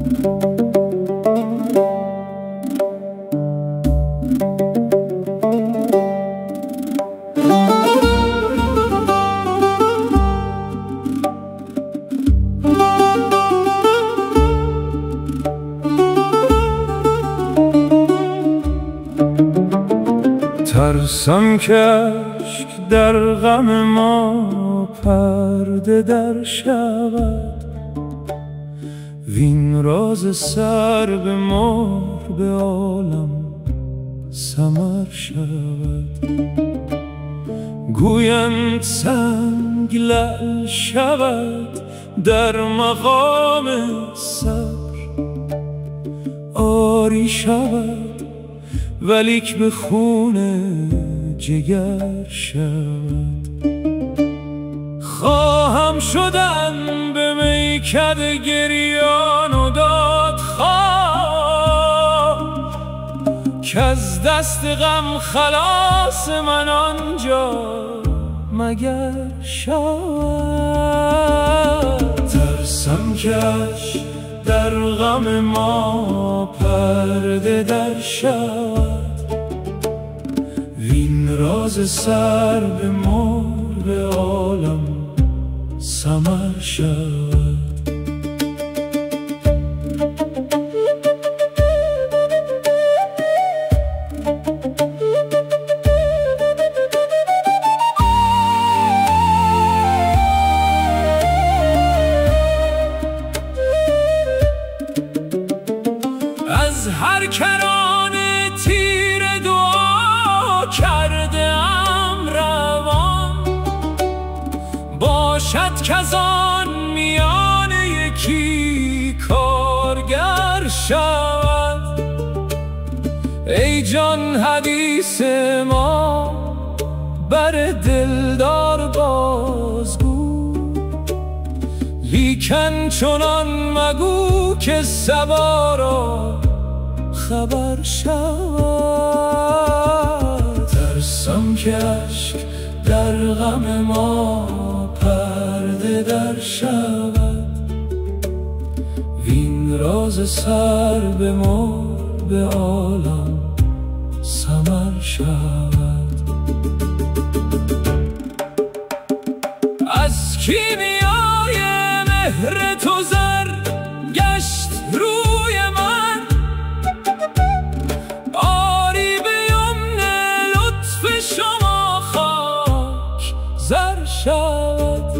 ترسم که اشک در غم ما پرده در شود، وین راز سر به مهر به عالم سمر شود. گویند سنگ لعل شود در مقام صبر، آری شود ولیک به خون جگر شود. خواهم شدن به میکده گریان و دادخواه، که از دست غم خلاص من آنجا مگر شود. ترسم که اشک در غم ما پرده در شود، وین راز سر به مهر به عالم سمر شود. از هر کرانه تیر دعا کرده ام روان، باشد کز آن میان یکی کارگر شود. ای جان حدیث ما بر دلدار بازگو، لیکن چنان مگو که صبا را خبر شود. ترسم که اشک در غم ما پرده در شود، وین راز سر به مهر به عالم سمر شود. از کیمیای مهر تو زر گشت روی من، آری به یمن لطف شما خاک زر شود.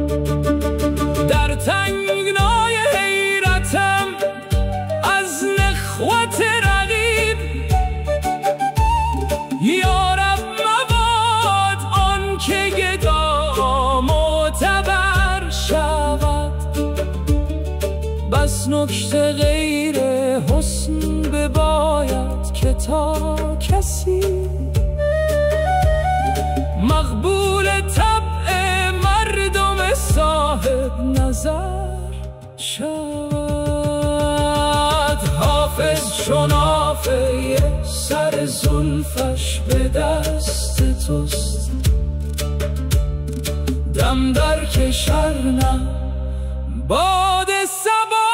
در تنگنای حیرتم از نخوت رقیب، یارب مباد آن که گدا معتبر شود. بس نکته غیر حسن بباید که تا کسی مقبول طبع مردم صاحب نظر شود. حافظ چون آفه سر زلفش به دست توست، دم در کشر نه باد صبا